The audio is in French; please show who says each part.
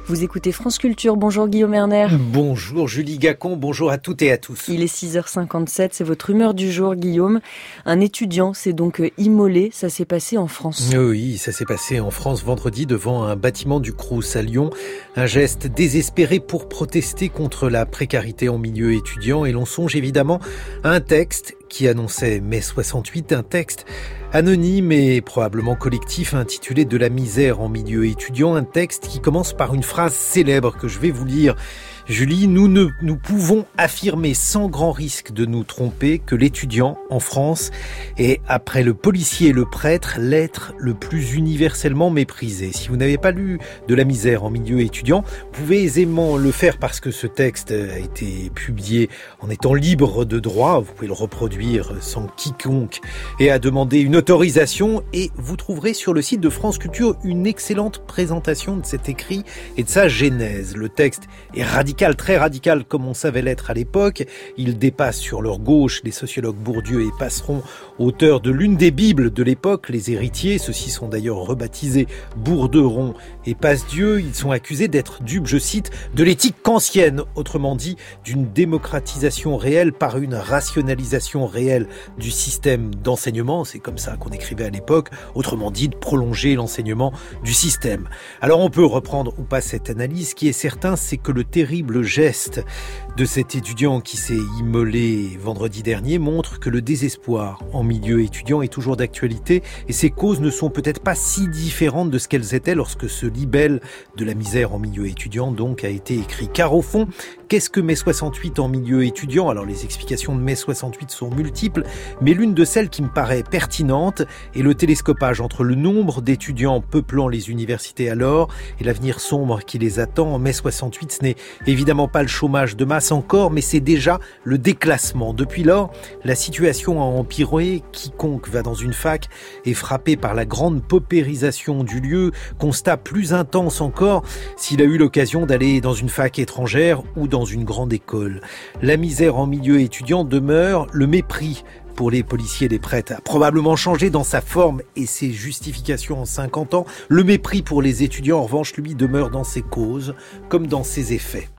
Speaker 1: Vous écoutez France Culture. Bonjour Guillaume Erner.
Speaker 2: Bonjour Julie Gacon, bonjour à toutes et à tous.
Speaker 1: Il est 6h57, c'est votre humeur du jour Guillaume. Un étudiant s'est donc immolé, ça s'est passé en France.
Speaker 2: Oui, ça s'est passé en France vendredi devant un bâtiment du Crous à Lyon. Un geste désespéré pour protester contre la précarité en milieu étudiant. Et l'on songe évidemment à un texte qui annonçait mai 68, un texte anonyme et probablement collectif intitulé « De la misère en milieu étudiant », un texte qui commence par une phrase célèbre que je vais vous lire. Julie, nous pouvons affirmer sans grand risque de nous tromper que l'étudiant en France est, après le policier et le prêtre, l'être le plus universellement méprisé. Si vous n'avez pas lu De la misère en milieu étudiant, vous pouvez aisément le faire parce que ce texte a été publié en étant libre de droit. Vous pouvez le reproduire sans quiconque et à demander une autorisation. Et vous trouverez sur le site de France Culture une excellente présentation de cet écrit et de sa genèse. Le texte est très radical comme on savait l'être à l'époque. Il dépasse sur leur gauche les sociologues Bourdieu et Passeron, auteurs de l'une des bibles de l'époque, Les Héritiers. Ceux-ci sont d'ailleurs rebaptisés Bourderon et Passe-Dieu. Ils sont accusés d'être dupes, je cite, de l'éthique kantienne, autrement dit d'une démocratisation réelle par une rationalisation réelle du système d'enseignement. C'est comme ça qu'on écrivait à l'époque, autrement dit de prolonger l'enseignement du système. Alors on peut reprendre ou pas cette analyse. Ce qui est certain, c'est que le terrible geste de cet étudiant qui s'est immolé vendredi dernier montre que le désespoir en milieu étudiant est toujours d'actualité et ses causes ne sont peut-être pas si différentes de ce qu'elles étaient lorsque ce libelle de la misère en milieu étudiant donc a été écrit. Car au fond, qu'est-ce que mai 68 en milieu étudiant ? Alors les explications de mai 68 sont multiples, mais l'une de celles qui me paraît pertinente est le télescopage entre le nombre d'étudiants peuplant les universités alors et l'avenir sombre qui les attend. En mai 68, ce n'est évidemment pas le chômage de masse encore, mais c'est déjà le déclassement. Depuis lors, la situation a empiré. Quiconque va dans une fac est frappé par la grande paupérisation du lieu, constat plus intense encore s'il a eu l'occasion d'aller dans une fac étrangère ou dans une grande école. La misère en milieu étudiant demeure, le mépris pour les policiers et les prêtres a probablement changé dans sa forme et ses justifications en 50 ans. Le mépris pour les étudiants, en revanche, lui, demeure dans ses causes comme dans ses effets.